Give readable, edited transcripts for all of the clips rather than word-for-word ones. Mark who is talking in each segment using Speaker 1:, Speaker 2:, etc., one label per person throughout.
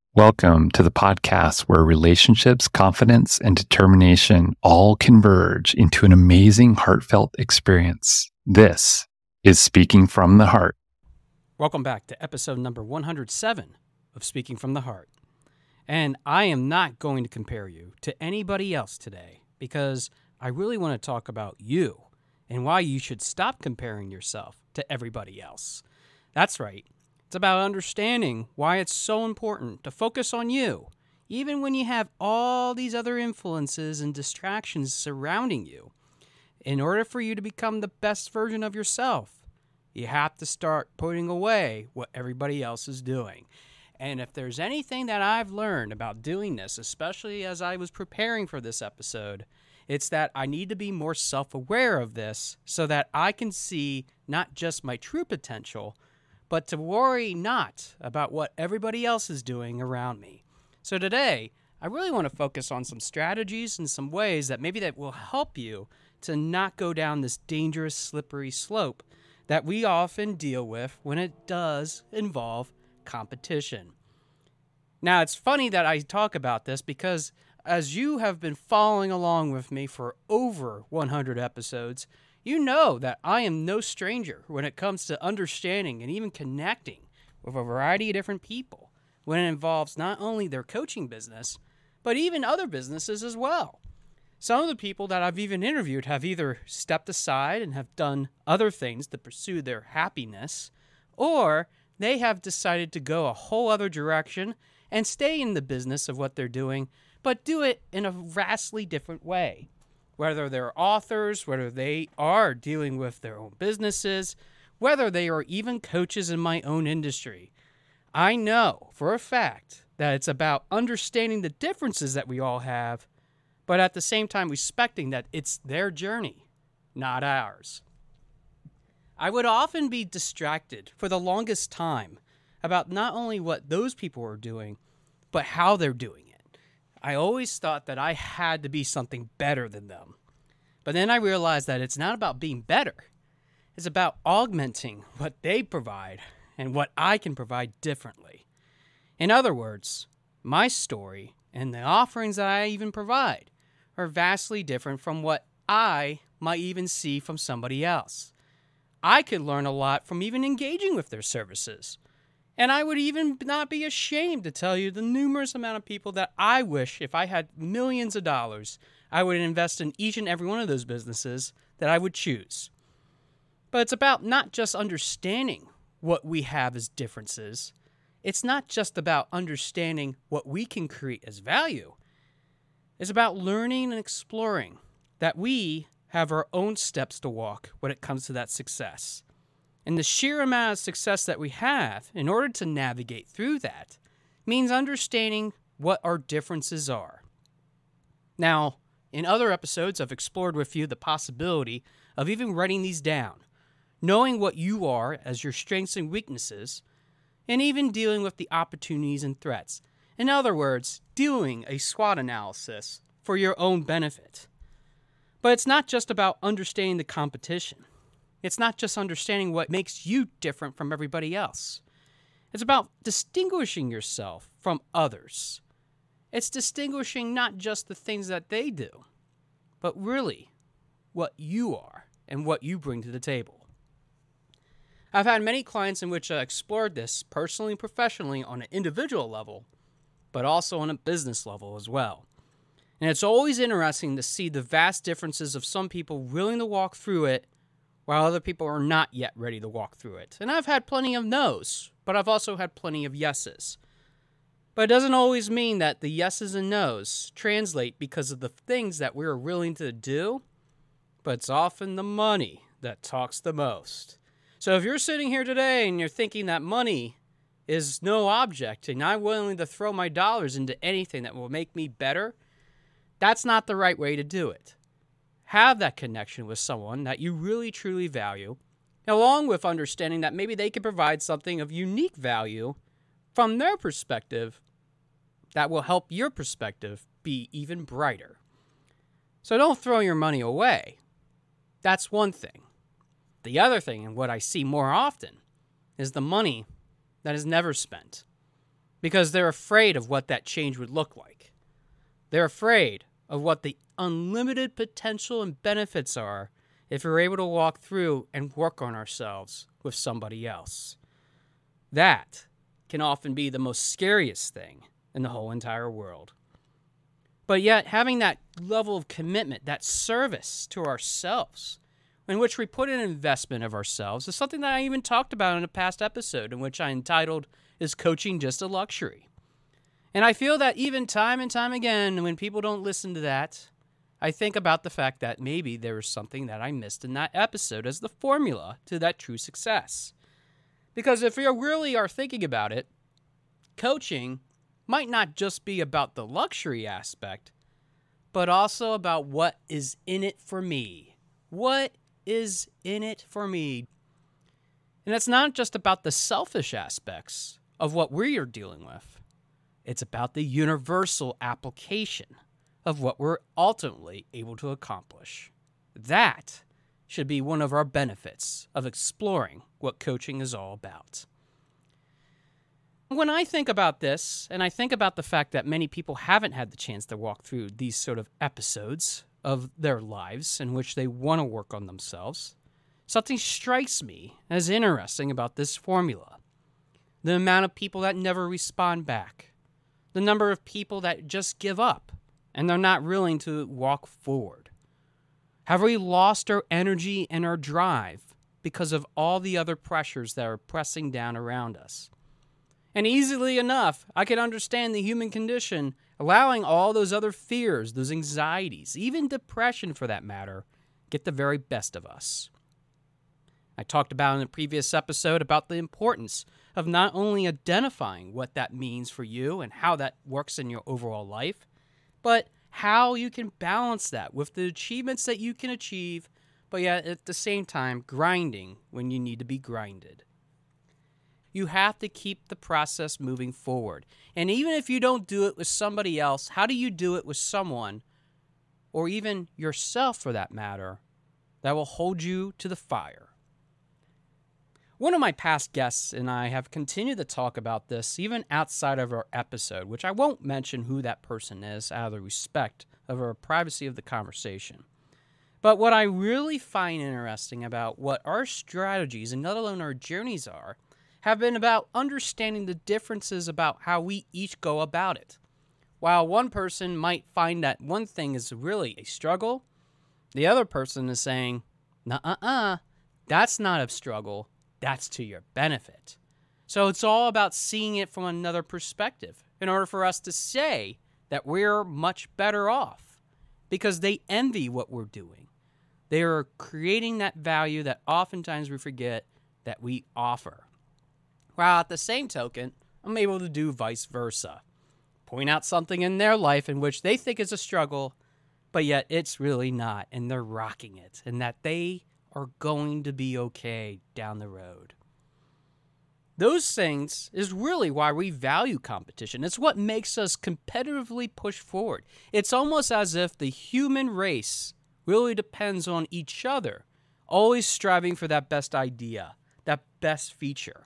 Speaker 1: Welcome to the podcast where relationships, confidence, and determination all converge into an amazing, heartfelt experience. This is Speaking from the Heart.
Speaker 2: Welcome back to episode number 107 of Speaking from the Heart. And I am not going to compare you to anybody else today because I really want to talk about you and why you should stop comparing yourself to everybody else. That's right. It's about understanding why it's so important to focus on you, even when you have all these other influences and distractions surrounding you. In order for you to become the best version of yourself, you have to start putting away what everybody else is doing. And if there's anything that I've learned about doing this, especially as I was preparing for this episode, it's that I need to be more self-aware of this so that I can see not just my true potential, but to worry not about what everybody else is doing around me. So today, I really want to focus on some strategies and some ways that maybe that will help you to not go down this dangerous, slippery slope that we often deal with when it does involve competition. Now, it's funny that I talk about this because as you have been following along with me for over 100 episodes, you know that I am no stranger when it comes to understanding and even connecting with a variety of different people when it involves not only their coaching business, but even other businesses as well. Some of the people that I've even interviewed have either stepped aside and have done other things to pursue their happiness, or they have decided to go a whole other direction and stay in the business of what they're doing, but do it in a vastly different way. Whether they're authors, whether they are dealing with their own businesses, whether they are even coaches in my own industry. I know for a fact that it's about understanding the differences that we all have, but at the same time respecting that it's their journey, not ours. I would often be distracted for the longest time about not only what those people are doing, but how they're doing it. I always thought that I had to be something better than them. But then I realized that it's not about being better. It's about augmenting what they provide and what I can provide differently. In other words, my story and the offerings that I even provide are vastly different from what I might even see from somebody else. I could learn a lot from even engaging with their services. And I would even not be ashamed to tell you the numerous amount of people that I wish, if I had millions of dollars, I would invest in each and every one of those businesses that I would choose. But it's about not just understanding what we have as differences. It's not just about understanding what we can create as value. It's about learning and exploring that we have our own steps to walk when it comes to that success. And the sheer amount of success that we have in order to navigate through that means understanding what our differences are. Now, in other episodes, I've explored with you the possibility of even writing these down, knowing what you are as your strengths and weaknesses, and even dealing with the opportunities and threats. In other words, doing a SWOT analysis for your own benefit. But it's not just about understanding the competition. It's not just understanding what makes you different from everybody else. It's about distinguishing yourself from others. It's distinguishing not just the things that they do, but really what you are and what you bring to the table. I've had many clients in which I explored this personally and professionally on an individual level, but also on a business level as well. And it's always interesting to see the vast differences of some people willing to walk through it while other people are not yet ready to walk through it. And I've had plenty of no's, but I've also had plenty of yeses. But it doesn't always mean that the yeses and no's translate because of the things that we're willing to do, but it's often the money that talks the most. So if you're sitting here today and you're thinking that money is no object and I'm willing to throw my dollars into anything that will make me better, that's not the right way to do it. Have that connection with someone that you really truly value, along with understanding that maybe they can provide something of unique value from their perspective that will help your perspective be even brighter. So don't throw your money away. That's one thing. The other thing, and what I see more often, is the money that is never spent. because they're afraid of what that change would look like. They're afraid of what the unlimited potential and benefits are if we're able to walk through and work on ourselves with somebody else. That can often be the most scariest thing in the whole entire world. But yet, having that level of commitment, that service to ourselves, in which we put an investment of ourselves, is something that I even talked about in a past episode, in which I entitled, "Is Coaching Just a Luxury?" And I feel that even time and time again, when people don't listen to that, I think about the fact that maybe there was something that I missed in that episode as the formula to that true success. Because if you really are thinking about it, coaching might not just be about the luxury aspect, but also about what is in it for me. What is in it for me? And it's not just about the selfish aspects of what we are dealing with. It's about the universal application of what we're ultimately able to accomplish. That should be one of our benefits of exploring what coaching is all about. When I think about this, and I think about the fact that many people haven't had the chance to walk through these sort of episodes of their lives in which they want to work on themselves, something strikes me as interesting about this formula. The amount of people that never respond back. The number of people that just give up and they're not willing to walk forward. Have we lost our energy and our drive because of all the other pressures that are pressing down around us? And easily enough, I can understand the human condition allowing all those other fears, those anxieties, even depression for that matter, get the very best of us. I talked about in a previous episode about the importance of not only identifying what that means for you and how that works in your overall life, but how you can balance that with the achievements that you can achieve, but yet at the same time grinding when you need to be grinded. You have to keep the process moving forward. And even if you don't do it with somebody else, how do you do it with someone, or even yourself for that matter, that will hold you to the fire? One of my past guests and I have continued to talk about this even outside of our episode, which I won't mention who that person is out of the respect of our privacy of the conversation. But what I really find interesting about what our strategies and let alone our journeys are have been about understanding the differences about how we each go about it. While one person might find that one thing is really a struggle, the other person is saying, nuh-uh, that's not a struggle. That's to your benefit. So it's all about seeing it from another perspective in order for us to say that we're much better off because they envy what we're doing. They are creating that value that oftentimes we forget that we offer. While at the same token, I'm able to do vice versa. Point out something in their life in which they think is a struggle, but yet it's really not, and they're rocking it, and that they are going to be okay down the road. Those things is really why we value competition. It's what makes us competitively push forward. It's almost as if the human race really depends on each other, always striving for that best idea, that best feature.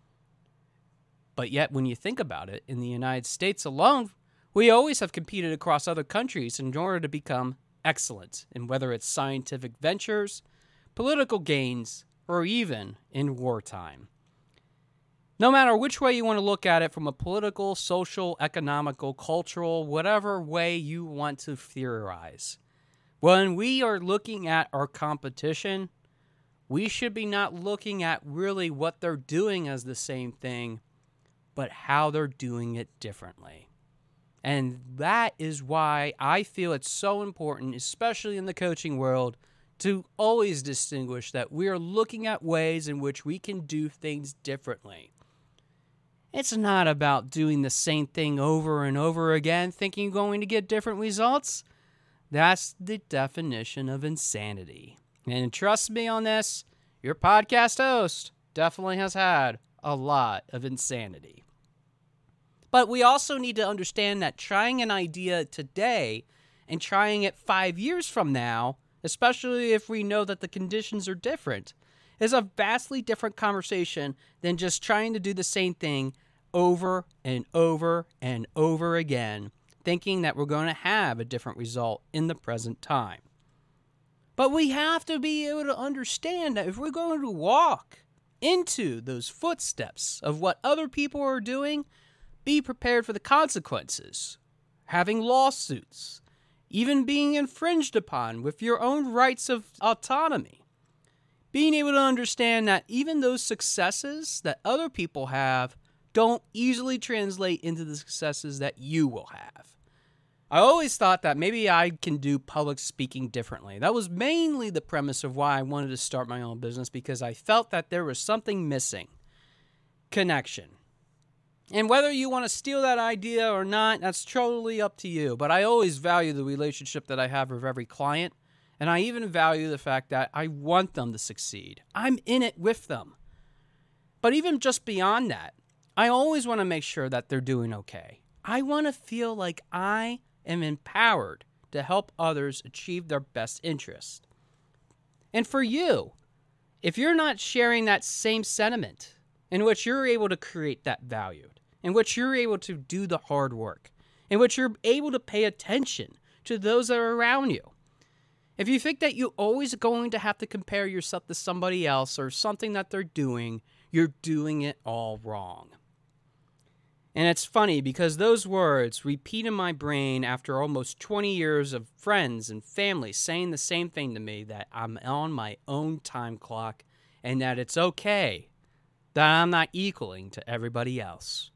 Speaker 2: But yet, when you think about it, in the United States alone, we always have competed across other countries in order to become excellent in whether it's scientific ventures, political gains, or even in wartime. No matter which way you want to look at it, from a political, social, economical, cultural, whatever way you want to theorize, when we are looking at our competition, we should be not looking at really what they're doing as the same thing, but how they're doing it differently. And that is why I feel it's so important, especially in the coaching world, to always distinguish that we are looking at ways in which we can do things differently. It's not about doing the same thing over and over again, thinking you're going to get different results. That's the definition of insanity. And trust me on this, your podcast host definitely has had a lot of insanity. But we also need to understand that trying an idea today and trying it 5 years from now, especially if we know that the conditions are different, is a vastly different conversation than just trying to do the same thing over and over and over again, thinking that we're going to have a different result in the present time. But we have to be able to understand that if we're going to walk into those footsteps of what other people are doing, be prepared for the consequences. Having lawsuits, even being infringed upon with your own rights of autonomy. Being able to understand that even those successes that other people have don't easily translate into the successes that you will have. I always thought that maybe I can do public speaking differently. That was mainly the premise of why I wanted to start my own business, because I felt that there was something missing. Connection. And whether you want to steal that idea or not, that's totally up to you. But I always value the relationship that I have with every client. And I even value the fact that I want them to succeed. I'm in it with them. But even just beyond that, I always want to make sure that they're doing okay. I want to feel like I am empowered to help others achieve their best interest. And for you, if you're not sharing that same sentiment in which you're able to create that value, in which you're able to do the hard work, in which you're able to pay attention to those that are around you, if you think that you're always going to have to compare yourself to somebody else or something that they're doing, you're doing it all wrong. And it's funny because those words repeat in my brain after almost 20 years of friends and family saying the same thing to me, that I'm on my own time clock and that it's okay, that I'm not equaling to everybody else.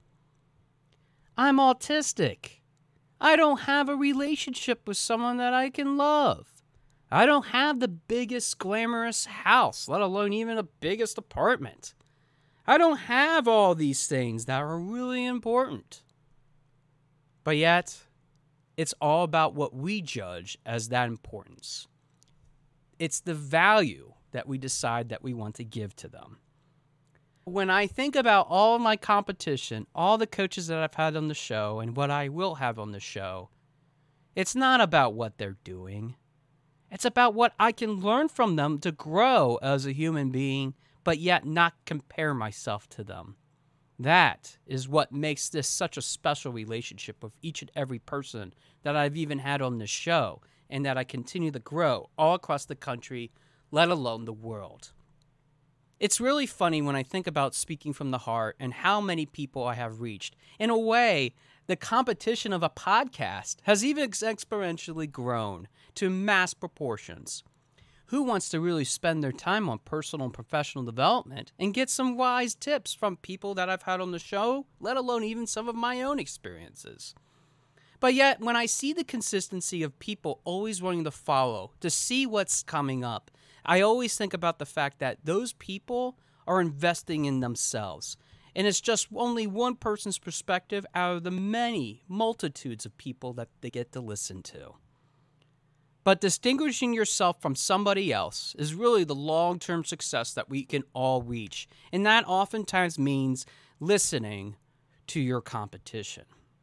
Speaker 2: I'm autistic. I don't have a relationship with someone that I can love. I don't have the biggest glamorous house, let alone even the biggest apartment. I don't have all these things that are really important. But yet, it's all about what we judge as that importance. It's the value that we decide that we want to give to them. When I think about all of my competition, all the coaches that I've had on the show and what I will have on the show, it's not about what they're doing. It's about what I can learn from them to grow as a human being, but yet not compare myself to them. That is what makes this such a special relationship with each and every person that I've even had on the show, and that I continue to grow all across the country, let alone the world. It's really funny when I think about Speaking from the Heart and how many people I have reached. In a way, the competition of a podcast has even exponentially grown to mass proportions. Who wants to really spend their time on personal and professional development and get some wise tips from people that I've had on the show, let alone even some of my own experiences? But yet, when I see the consistency of people always wanting to follow, to see what's coming up, I always think about the fact that those people are investing in themselves. And it's just only one person's perspective out of the many multitudes of people that they get to listen to. But distinguishing yourself from somebody else is really the long-term success that we can all reach. And that oftentimes means listening to your competition.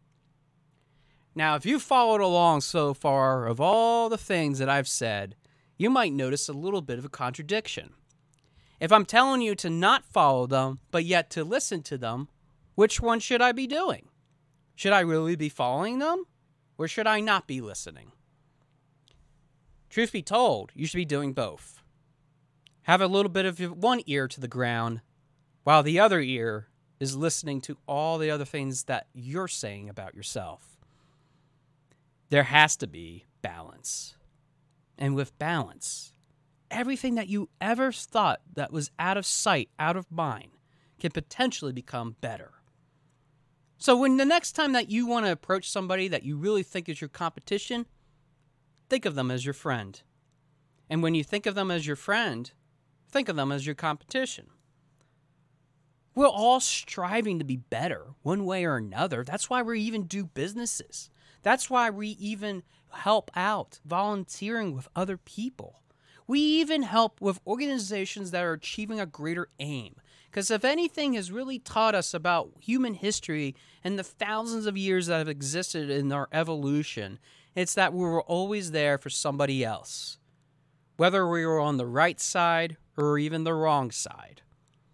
Speaker 2: Now, if you followed along so far of all the things that I've said, you might notice a little bit of a contradiction. If I'm telling you to not follow them, but yet to listen to them, which one should I be doing? Should I really be following them, or should I not be listening? Truth be told, you should be doing both. Have a little bit of one ear to the ground, while the other ear is listening to all the other things that you're saying about yourself. There has to be balance. And with balance, everything that you ever thought that was out of sight, out of mind, can potentially become better. So when the next time that you want to approach somebody that you really think is your competition, think of them as your friend. And when you think of them as your friend, think of them as your competition. We're all striving to be better one way or another. That's why we even do businesses. That's why we even help out volunteering with other people. We even help with organizations that are achieving a greater aim. Because if anything has really taught us about human history and the thousands of years that have existed in our evolution, it's that we were always there for somebody else. Whether we were on the right side or even the wrong side.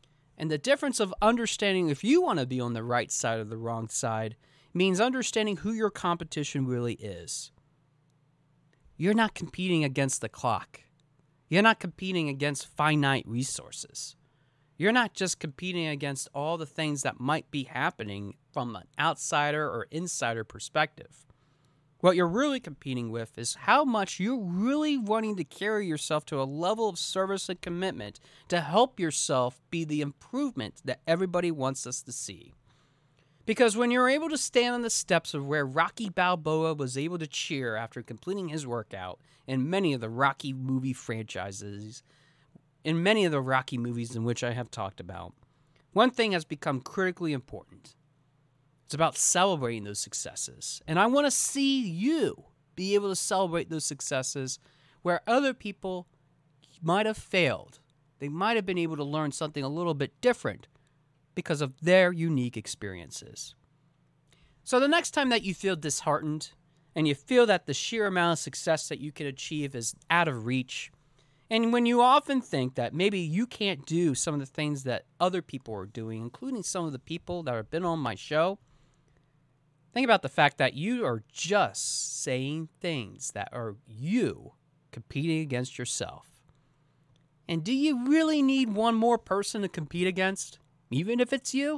Speaker 2: And the difference of understanding if you want to be on the right side or the wrong side means understanding who your competition really is. You're not competing against the clock. You're not competing against finite resources. You're not just competing against all the things that might be happening from an outsider or insider perspective. What you're really competing with is how much you're really wanting to carry yourself to a level of service and commitment to help yourself be the improvement that everybody wants us to see. Because when you're able to stand on the steps of where Rocky Balboa was able to cheer after completing his workout in many of the Rocky movie franchises, in many of the Rocky movies in which I have talked about, one thing has become critically important. It's about celebrating those successes. And I want to see you be able to celebrate those successes where other people might have failed. They might have been able to learn something a little bit different because of their unique experiences. So the next time that you feel disheartened and you feel that the sheer amount of success that you can achieve is out of reach, and when you often think that maybe you can't do some of the things that other people are doing, including some of the people that have been on my show, think about the fact that you are just saying things that are you competing against yourself. And do you really need one more person to compete against, even if it's you?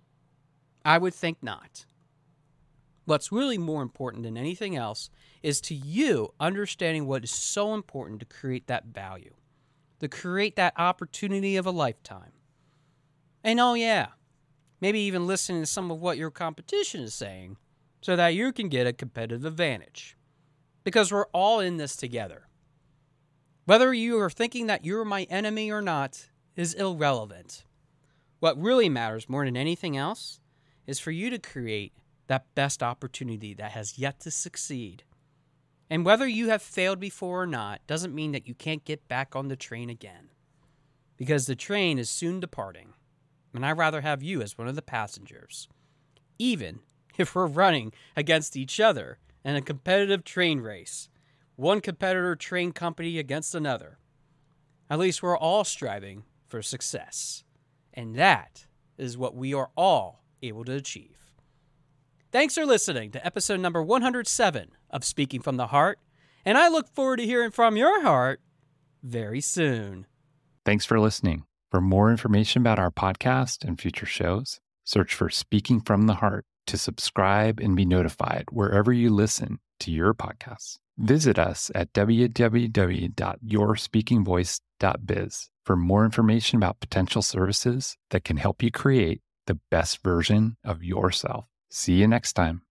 Speaker 2: I would think not. What's really more important than anything else is to you understanding what is so important to create that value, to create that opportunity of a lifetime. And oh yeah, maybe even listening to some of what your competition is saying so that you can get a competitive advantage. Because we're all in this together. Whether you are thinking that you're my enemy or not is irrelevant. What really matters more than anything else is for you to create that best opportunity that has yet to succeed. And whether you have failed before or not doesn't mean that you can't get back on the train again. Because the train is soon departing, and I'd rather have you as one of the passengers. Even if we're running against each other in a competitive train race, one competitor train company against another. At least we're all striving for success. And that is what we are all able to achieve. Thanks for listening to episode number 107 of Speaking from the Heart, and I look forward to hearing from your heart very soon.
Speaker 1: Thanks for listening. For more information about our podcast and future shows, search for Speaking from the Heart to subscribe and be notified wherever you listen to your podcasts. Visit us at www.yourspeakingvoice.biz for more information about potential services that can help you create the best version of yourself. See you next time.